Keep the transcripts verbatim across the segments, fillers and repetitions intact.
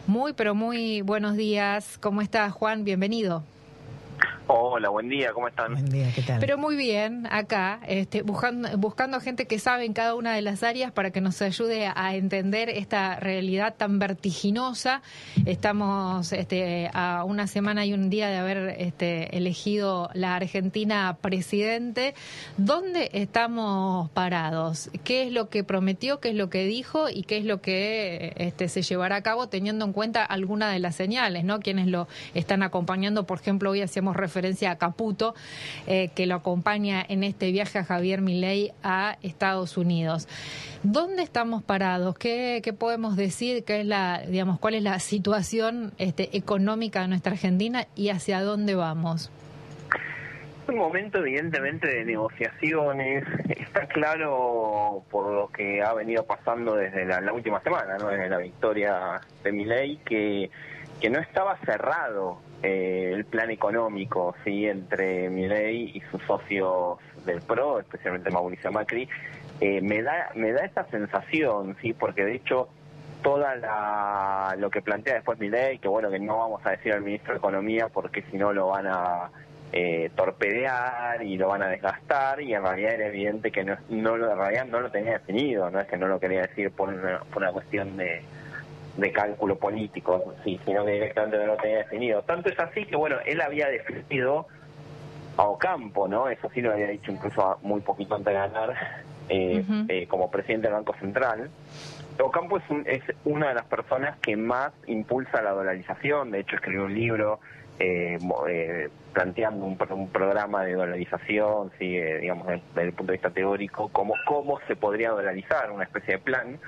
Muy, pero muy buenos días. ¿Cómo estás, Juan? Bienvenido. Hola, buen día, ¿cómo están? Buen día, ¿qué tal? Pero muy bien, acá, este, buscando, buscando gente que sabe en cada una de las áreas para que nos ayude a entender esta realidad tan vertiginosa. Estamos este, a una semana y un día de haber este, elegido la Argentina presidente. ¿Dónde estamos parados? ¿Qué es lo que prometió, qué es lo que dijo y qué es lo que este, se llevará a cabo teniendo en cuenta alguna de las señales, ¿no? Quienes lo están acompañando, por ejemplo, hoy hacíamos referencia a Caputo, eh, que lo acompaña en este viaje a Javier Milei a Estados Unidos. ¿Dónde estamos parados? ¿Qué, qué podemos decir? ¿Qué es la, digamos, cuál es la situación este, económica de nuestra Argentina y hacia dónde vamos? Un momento evidentemente de negociaciones. Está claro por lo que ha venido pasando desde la, la última semana, ¿no? Desde la victoria de Milei, que, que no estaba cerrado Eh, el plan económico, sí, entre Milei y sus socios del PRO, especialmente Mauricio Macri. eh, me da me da esa sensación, sí, porque de hecho toda la lo que plantea después Milei, que bueno, que no vamos a decir al ministro de Economía porque si no lo van a eh, torpedear y lo van a desgastar, y en realidad era evidente que no, no lo, en realidad no lo tenía definido, no es que no lo quería decir por una, por una cuestión de de cálculo político, sí, sino que directamente no lo tenía definido. Tanto es así que, bueno, él había definido a Ocampo, ¿no? Eso sí lo había dicho incluso muy poquito antes de ganar, eh, uh-huh. eh, como presidente del Banco Central. Ocampo es, un, es una de las personas que más impulsa la dolarización. De hecho, escribió un libro eh, eh, planteando un, un programa de dolarización, sí, eh, digamos, desde, desde el punto de vista teórico, cómo, cómo se podría dolarizar, una especie de plan.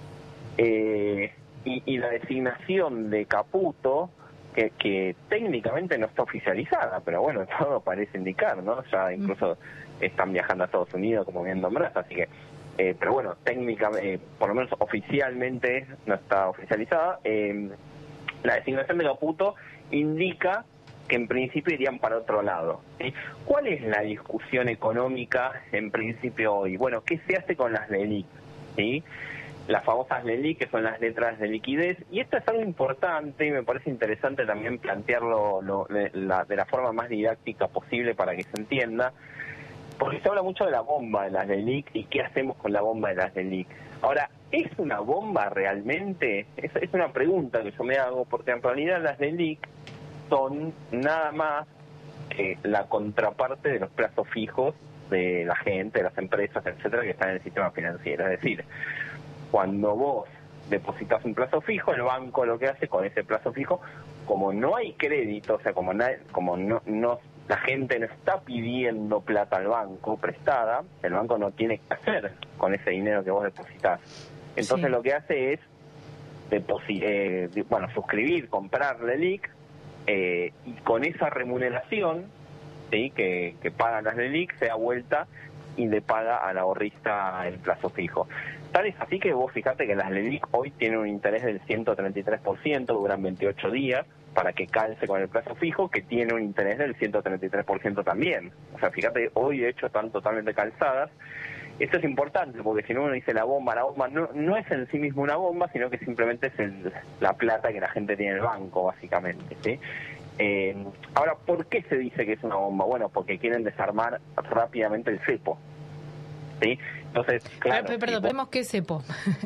Eh, Y, y la designación de Caputo, que, que técnicamente no está oficializada, pero bueno, todo parece indicar, ¿no? Ya incluso están viajando a Estados Unidos, como bien nombraste, así que, eh, pero bueno, técnicamente, eh, por lo menos oficialmente no está oficializada. Eh, la designación de Caputo indica que en principio irían para otro lado, ¿sí? ¿Cuál es la discusión económica en principio hoy? Bueno, ¿qué se hace con las LELIQ? ¿Sí? Las famosas LELIQ, que son las letras de liquidez, y esto es algo importante y me parece interesante también plantearlo lo, de, la, de la forma más didáctica posible para que se entienda, porque se habla mucho de la bomba de las LELIQ y qué hacemos con la bomba de las LELIQ. Ahora, ¿es una bomba realmente? Es, es una pregunta que yo me hago, porque en realidad las LELIQ son nada más que la contraparte de los plazos fijos de la gente, de las empresas, etcétera, que están en el sistema financiero. Es decir, cuando vos depositas un plazo fijo, el banco lo que hace con ese plazo fijo, como no hay crédito, o sea, como, na, como no, no la gente no está pidiendo plata al banco prestada, el banco no tiene que hacer con ese dinero que vos depositas. Entonces sí. Lo que hace es deposit, eh, bueno, suscribir, comprar LELIQ, eh, y con esa remuneración, ¿sí? que, que pagan las LELIQ, se da vuelta y le paga al ahorrista el plazo fijo. Tal es así que vos fijate que las LELIQ hoy tienen un interés del ciento treinta y tres por ciento, duran veintiocho días, para que calce con el plazo fijo, que tiene un interés del ciento treinta y tres por ciento también. O sea, fíjate, hoy de hecho están totalmente calzadas. Esto es importante, porque si no uno dice la bomba, la bomba no, no es en sí mismo una bomba, sino que simplemente es el, la plata que la gente tiene en el banco, básicamente, ¿sí? Eh, ahora, ¿por qué se dice que es una bomba? Bueno, porque quieren desarmar rápidamente el cepo, ¿sí? Entonces, claro... Pero, perdón, vemos qué cepo.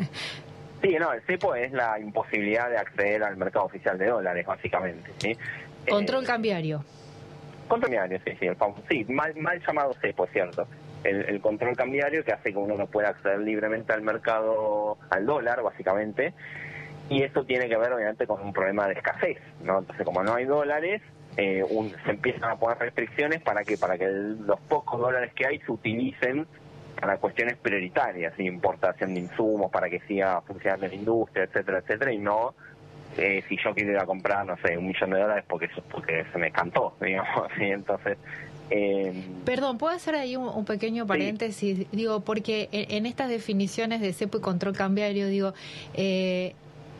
Sí, no, el cepo es la imposibilidad de acceder al mercado oficial de dólares, básicamente, ¿sí? Control eh, cambiario. Control cambiario, sí, sí, el famoso, sí, mal, mal llamado cepo, es cierto. El, el control cambiario que hace que uno no pueda acceder libremente al mercado, al dólar, básicamente, y eso tiene que ver, obviamente, con un problema de escasez, ¿no? Entonces, como no hay dólares, eh, un, se empiezan a poner restricciones para que para que el, los pocos dólares que hay se utilicen para cuestiones prioritarias, importación de insumos, para que siga funcionando la industria, etcétera, etcétera, y no eh, si yo quiero ir a comprar, no sé, un millón de dólares porque porque se me cantó, digamos, ¿sí? Entonces... Eh, Perdón, ¿puedo hacer ahí un, un pequeño paréntesis? Sí. Digo, porque en, en estas definiciones de cepo y control cambiario, digo... Eh,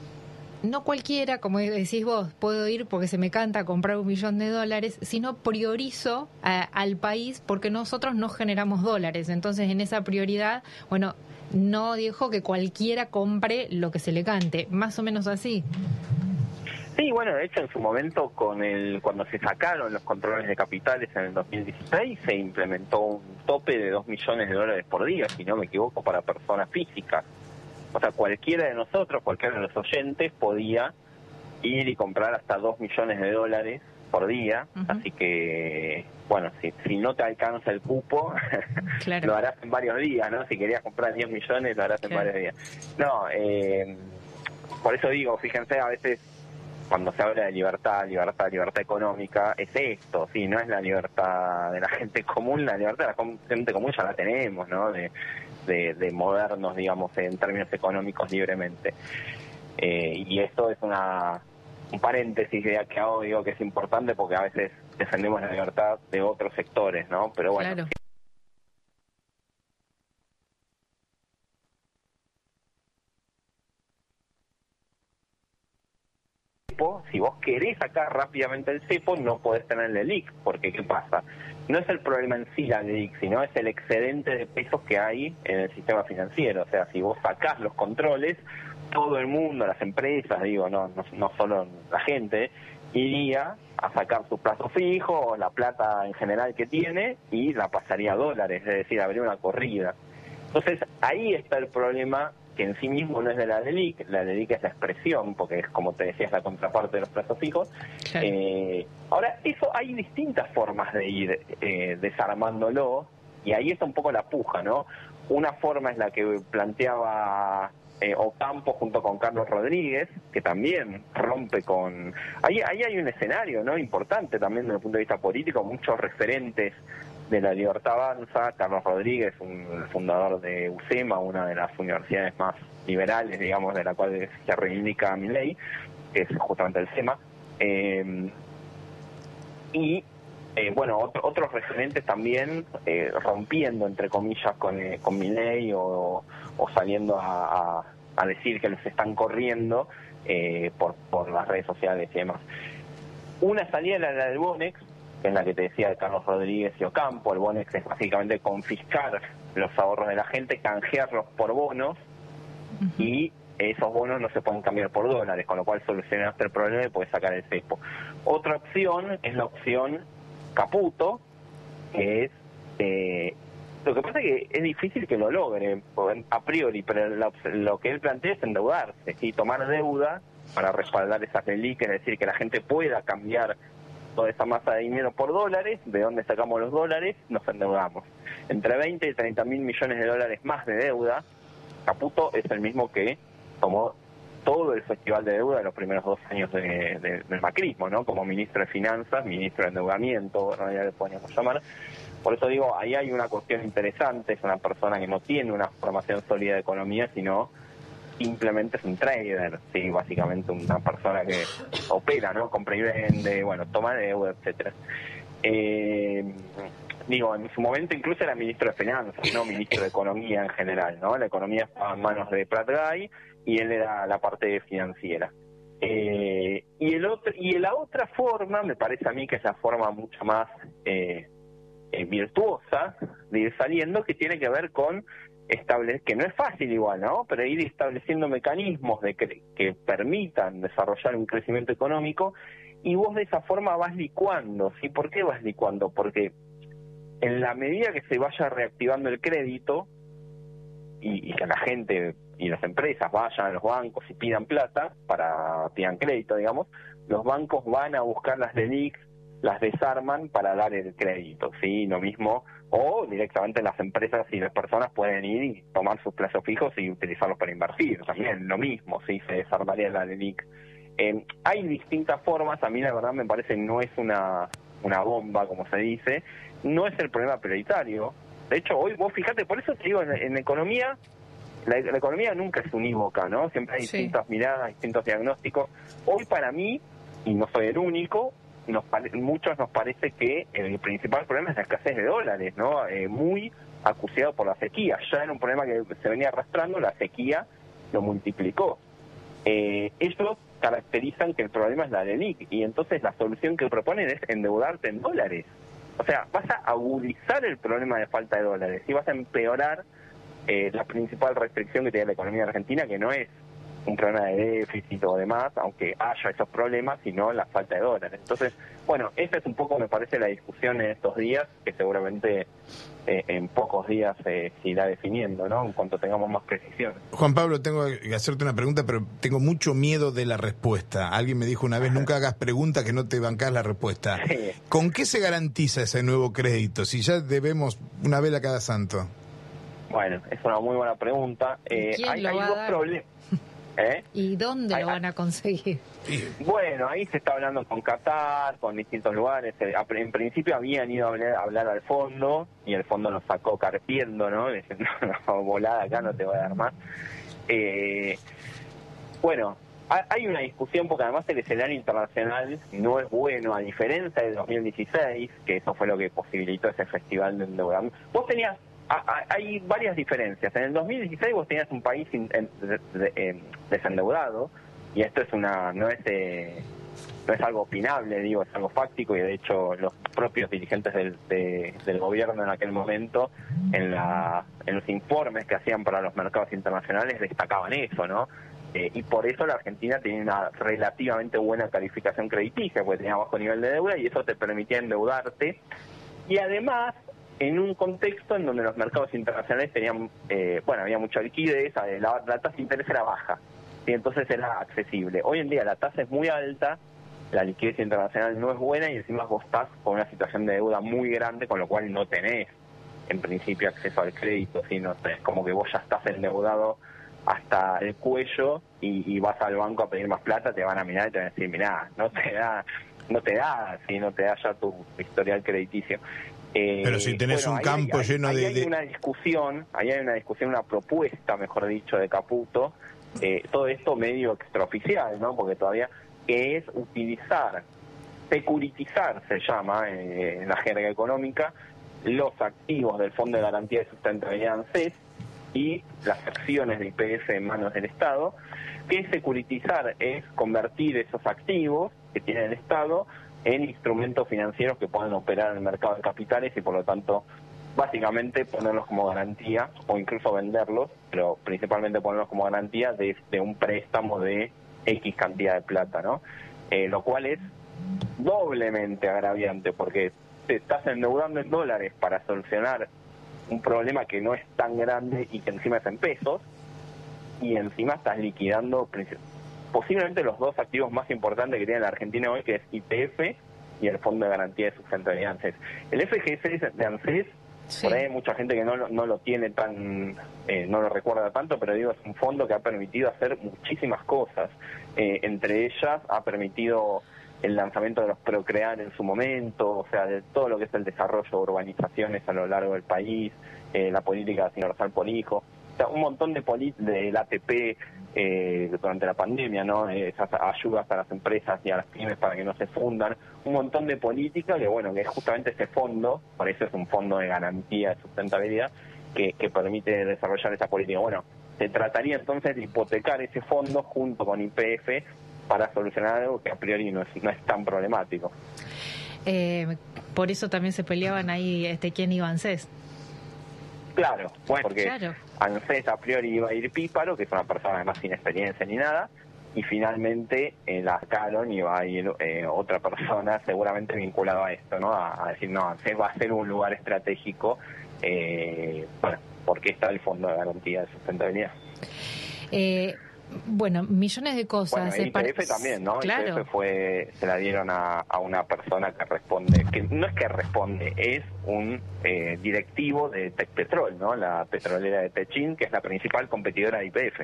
no cualquiera, como decís vos, puedo ir porque se me canta comprar un millón de dólares, sino priorizo a, al país porque nosotros no generamos dólares. Entonces, en esa prioridad, bueno, no dijo que cualquiera compre lo que se le cante, más o menos así. Sí, bueno, de hecho en su momento con el cuando se sacaron los controles de capitales en el dos mil dieciséis se implementó un tope de dos millones de dólares por día, si no me equivoco, para personas físicas. O sea, cualquiera de nosotros, cualquiera de los oyentes podía ir y comprar hasta dos millones de dólares por día, uh-huh. Así que, bueno, si, si no te alcanza el cupo, claro. Lo harás en varios días, ¿no? Si querías comprar diez millones, lo harás claro. en varios días. No, eh, por eso digo, fíjense, a veces cuando se habla de libertad, libertad, libertad económica, es esto, sí, no es la libertad de la gente común, la libertad de la gente común ya la tenemos, ¿no? De, de, de movernos, digamos, en términos económicos libremente. Eh, y esto es una un paréntesis que hago, digo que es importante porque a veces defendemos la libertad de otros sectores, ¿no? Pero bueno. Claro. Si vos querés sacar rápidamente el cepo, no podés tener el L E L I C, porque ¿qué pasa? No es el problema en sí la L E L I C, sino es el excedente de pesos que hay en el sistema financiero. O sea, si vos sacás los controles, todo el mundo, las empresas, digo, no, no, no solo la gente, iría a sacar sus plazos fijos, la plata en general que tiene, y la pasaría a dólares, es decir, habría una corrida. Entonces, ahí está el problema, que en sí mismo no es de la L E L I C, la L E L I C es la expresión, porque es, como te decía, es la contraparte de los plazos fijos. Claro. Eh, ahora, eso hay distintas formas de ir eh, desarmándolo, y ahí está un poco la puja, ¿no? Una forma es la que planteaba eh, Ocampo junto con Carlos Rodríguez, que también rompe con... Ahí, ahí hay un escenario, ¿no? Importante también desde el punto de vista político, muchos referentes de la Libertad Avanza, Carlos Rodríguez, un fundador de U C E M A, una de las universidades más liberales, digamos, de la cual se reivindica Milei, que es justamente el C E M A, eh, y eh, bueno, otro, otros referentes también eh, rompiendo, entre comillas, con, eh, con Milei o, o saliendo a, a, a decir que los están corriendo eh, por, por las redes sociales y demás. Una salida era la del Bonex, que es la que te decía de Carlos Rodríguez y Ocampo. El Bonex es básicamente confiscar los ahorros de la gente, canjearlos por bonos, uh-huh. Y esos bonos no se pueden cambiar por dólares, con lo cual solucionaste el problema y puedes sacar el cepo. Otra opción es la opción Caputo, que es... Eh, lo que pasa es que es difícil que lo logre a priori, pero lo, lo que él plantea es endeudarse y tomar deuda para respaldar esas L E L I C, es decir, que la gente pueda cambiar toda esa masa de dinero por dólares. ¿De dónde sacamos los dólares? Nos endeudamos. Entre veinte y treinta mil millones de dólares más de deuda. Caputo es el mismo que tomó todo el festival de deuda de los primeros dos años de, de, del macrismo, ¿no? Como ministro de Finanzas, ministro de Endeudamiento, ¿no? Ya le podríamos llamar. Por eso digo, ahí hay una cuestión interesante. Es una persona que no tiene una formación sólida de economía, sino simplemente es un trader, sí, básicamente una persona que opera, ¿no? Compra y vende, bueno, toma deuda, etcétera. Eh, digo, en su momento incluso era ministro de Finanzas, no ministro de Economía en general, ¿no? La economía estaba en manos de Prat-Gay y él era la parte financiera. Eh, y el otro y la otra forma, me parece a mí que es la forma mucho más eh, eh, virtuosa de ir saliendo, que tiene que ver con establecer, que no es fácil igual, ¿no? Pero ir estableciendo mecanismos de que, que permitan desarrollar un crecimiento económico, y vos de esa forma vas licuando, ¿sí? ¿Por qué vas licuando? Porque en la medida que se vaya reactivando el crédito y, y que la gente y las empresas vayan a los bancos y pidan plata, para pidan crédito, digamos, los bancos van a buscar las L E L I C, las desarman para dar el crédito, ¿sí? Lo mismo, o directamente las empresas y las personas pueden ir y tomar sus plazos fijos y utilizarlos para invertir, también lo mismo, ¿sí? Se desarmaría la L E L I C. Eh, hay distintas formas. A mí la verdad me parece que no es una, una bomba, como se dice, no es el problema prioritario. De hecho, hoy vos fíjate, por eso te digo, en, en economía, la, la economía nunca es unívoca, ¿no? Siempre hay sí. distintas miradas, distintos diagnósticos. Hoy para mí, y no soy el único, nos pare, muchos nos parece que el principal problema es la escasez de dólares, ¿no? Eh, muy acuciado por la sequía. Ya era un problema que se venía arrastrando, la sequía lo multiplicó. Eh, ellos caracterizan que el problema es la L E L I C, y entonces la solución que proponen es endeudarte en dólares. O sea, vas a agudizar el problema de falta de dólares y vas a empeorar eh, la principal restricción que tiene la economía argentina, que no es un problema de déficit o demás, aunque haya esos problemas, sino la falta de dólares. Entonces, bueno, esa es un poco, me parece, la discusión en estos días, que seguramente eh, en pocos días eh, se irá definiendo, ¿no? En cuanto tengamos más precisión. Juan Pablo, tengo que hacerte una pregunta, pero tengo mucho miedo de la respuesta. Alguien me dijo una vez, nunca hagas preguntas que no te bancás la respuesta. Sí. ¿Con qué se garantiza ese nuevo crédito? Si ya debemos una vela cada santo. Bueno, es una muy buena pregunta. Eh, ¿Quién hay lo hay va a dos dar? problemas. ¿Eh? ¿Y dónde Ay, lo van a conseguir? Bueno, ahí se está hablando con Qatar, con distintos lugares. En principio habían ido a hablar, a hablar al fondo y el fondo nos sacó carpiendo, ¿no? Diciendo, no, volada acá, no te voy a dar más. Eh, bueno, hay una discusión porque además el escenario internacional no es bueno, a diferencia del dos mil dieciséis, que eso fue lo que posibilitó ese festival de endeudamiento. Vos tenías... Hay varias diferencias. En el dos mil dieciséis vos tenías un país in, en, de, de, eh, desendeudado, y esto es una no es eh, no es algo opinable, digo, es algo fáctico, y de hecho los propios dirigentes del, de, del gobierno en aquel momento, en, la, en los informes que hacían para los mercados internacionales, destacaban eso, ¿no? Eh, y por eso la Argentina tenía una relativamente buena calificación crediticia, porque tenía bajo nivel de deuda, y eso te permitía endeudarte. Y además, en un contexto en donde los mercados internacionales tenían, eh, bueno, había mucha liquidez, la, la tasa de interés era baja, y entonces era accesible. Hoy en día la tasa es muy alta, la liquidez internacional no es buena, y encima vos estás con una situación de deuda muy grande, con lo cual no tenés, en principio, acceso al crédito, sino es como que vos ya estás endeudado hasta el cuello, y, y vas al banco a pedir más plata, te van a mirar y te van a decir, mirá, no te da, no te da, si no te da ya tu historial crediticio. Eh, Pero si tenés bueno, un ahí campo hay, lleno ahí de... hay de... una discusión, ahí hay una discusión, una propuesta, mejor dicho, de Caputo, eh, todo esto medio extraoficial, ¿no? Porque todavía, que es utilizar, securitizar se llama eh, en la jerga económica, los activos del Fondo de Garantía de Sustentabilidad ANSES y las acciones de I P F en manos del Estado, que securitizar es convertir esos activos que tiene el Estado en instrumentos financieros que puedan operar en el mercado de capitales, y por lo tanto básicamente ponerlos como garantía, o incluso venderlos, pero principalmente ponerlos como garantía de, de un préstamo de X cantidad de plata, ¿no? Eh, lo cual es doblemente agraviante, porque te estás endeudando en dólares para solucionar un problema que no es tan grande y que encima es en pesos, y encima estás liquidando posiblemente los dos activos más importantes que tiene la Argentina hoy, que es I P F y el Fondo de Garantía de Sustentabilidad ANSES. El F G S de ANSES, sí, por ahí hay mucha gente que no, no lo tiene tan, eh, no lo recuerda tanto, pero digo, es un fondo que ha permitido hacer muchísimas cosas. Eh, entre ellas ha permitido el lanzamiento de los Procrear en su momento, o sea, de todo lo que es el desarrollo de urbanizaciones a lo largo del país, eh, la política universal por hijo, o sea, un montón de polit del A T P eh, durante la pandemia, ¿no? Esas ayudas a las empresas y a las pymes para que no se fundan, un montón de política que, bueno, que es justamente ese fondo, por eso es un fondo de garantía de sustentabilidad, que, que permite desarrollar esa política. Bueno, se trataría entonces de hipotecar ese fondo junto con I P F para solucionar algo que a priori no es, no es tan problemático. Eh, por eso también se peleaban ahí este quién iba a ANSES. Claro, bueno, porque claro. ANSES a priori iba a ir Píparo, que es una persona además sin experiencia ni nada, y finalmente en la sacaron y va a ir eh, otra persona seguramente vinculada a esto, ¿no? A, a decir, no, ANSES va a ser un lugar estratégico, eh, bueno, porque está el Fondo de Garantía de Sustentabilidad. Eh, Bueno, millones de cosas. Bueno, I P F también, ¿no? Claro. I P F fue, se la dieron a, a una persona que responde, que no es que responde, es un eh, directivo de Tecpetrol, ¿no? La petrolera de Techín, que es la principal competidora de I P F.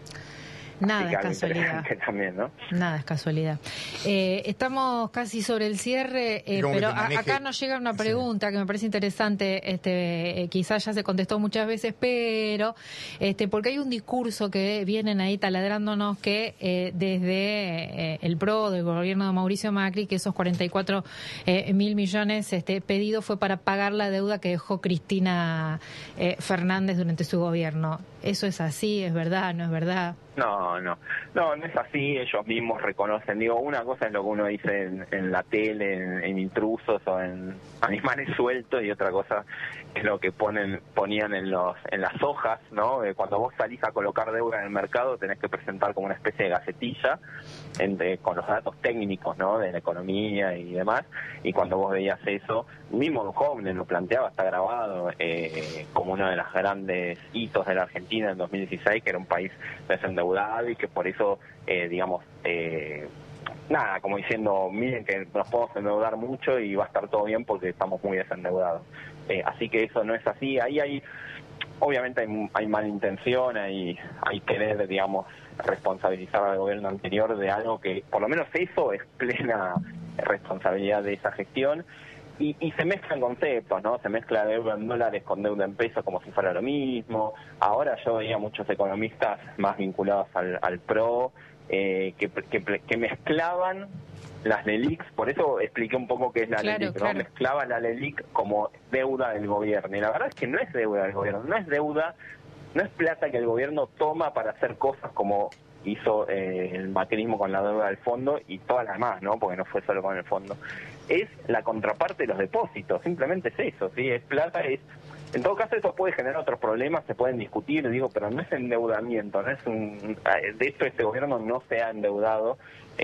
Nada es casualidad. También, ¿no? Nada es casualidad. Eh, estamos casi sobre el cierre, eh, pero a, acá nos llega una pregunta, sí, que me parece interesante. Este, eh, quizás ya se contestó muchas veces, pero este, porque hay un discurso que vienen ahí taladrándonos que eh, desde eh, el PRO del gobierno de Mauricio Macri, que esos cuarenta y cuatro eh, mil millones este, pedido fue para pagar la deuda que dejó Cristina eh, Fernández durante su gobierno. ¿Eso es así? ¿Es verdad? ¿No es verdad? No, no, no, no es así, ellos mismos reconocen, digo, una cosa es lo que uno dice en, en la tele, en, en Intrusos o en Animales Sueltos, y otra cosa es lo que ponen ponían en los en las hojas, ¿no? Eh, cuando vos salís a colocar deuda en el mercado tenés que presentar como una especie de gacetilla en, de, con los datos técnicos, ¿no? De la economía y demás, y cuando vos veías eso, mismo Duhovne lo planteaba, está grabado eh, como uno de los grandes hitos de la Argentina en dos mil dieciséis, que era un país desendeudado y que por eso, eh, digamos, eh, nada, como diciendo, miren que nos podemos endeudar mucho y va a estar todo bien porque estamos muy desendeudados. Eh, así que eso no es así. Ahí hay, obviamente hay, hay mala intención, hay, hay querer, digamos, responsabilizar al gobierno anterior de algo que, por lo menos eso es plena responsabilidad de esa gestión. Y, y se mezclan conceptos, ¿no? Se mezcla deuda en dólares con deuda en pesos como si fuera lo mismo. Ahora yo veía muchos economistas más vinculados al, al PRO eh, que, que, que mezclaban las LELIQs, por eso expliqué un poco qué es la claro, LELIQ, ¿no? Claro. Mezclaban la LELIQ como deuda del gobierno. Y la verdad es que no es deuda del gobierno, no es deuda, no es plata que el gobierno toma para hacer cosas como hizo eh, el macrismo con la deuda del fondo y todas las demás, ¿no? Porque no fue solo con el fondo. Es la contraparte de los depósitos, simplemente es eso, ¿sí? Es plata, es... En todo caso eso puede generar otros problemas, se pueden discutir, digo, pero no es endeudamiento, no es un... De hecho este gobierno no se ha endeudado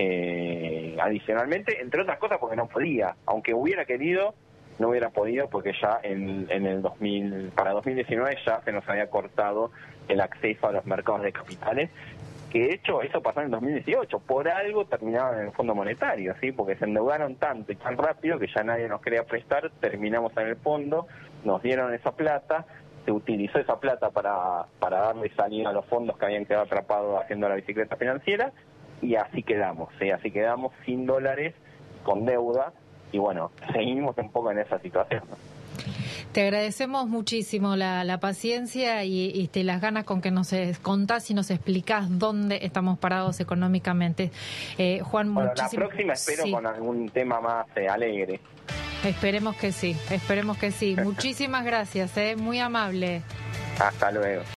eh, adicionalmente, entre otras cosas porque no podía, aunque hubiera querido, no hubiera podido porque ya en, en el dos mil, para dos mil diecinueve ya se nos había cortado el acceso a los mercados de capitales, que de hecho eso pasó en el dos mil dieciocho, por algo terminaban en el Fondo Monetario, ¿sí? Porque se endeudaron tanto y tan rápido que ya nadie nos quería prestar, terminamos en el fondo, nos dieron esa plata, se utilizó esa plata para, para darle salida a los fondos que habían quedado atrapados haciendo la bicicleta financiera, y así quedamos, ¿sí? Así quedamos sin dólares, con deuda, y bueno, seguimos un poco en esa situación, ¿no? Te agradecemos muchísimo la, la paciencia y, y te, las ganas con que nos contás y nos explicás dónde estamos parados económicamente. Eh, Juan, bueno, muchísimo... la próxima espero sí. con algún tema más eh, alegre. Esperemos que sí, esperemos que sí. Muchísimas gracias, eh, muy amable. Hasta luego.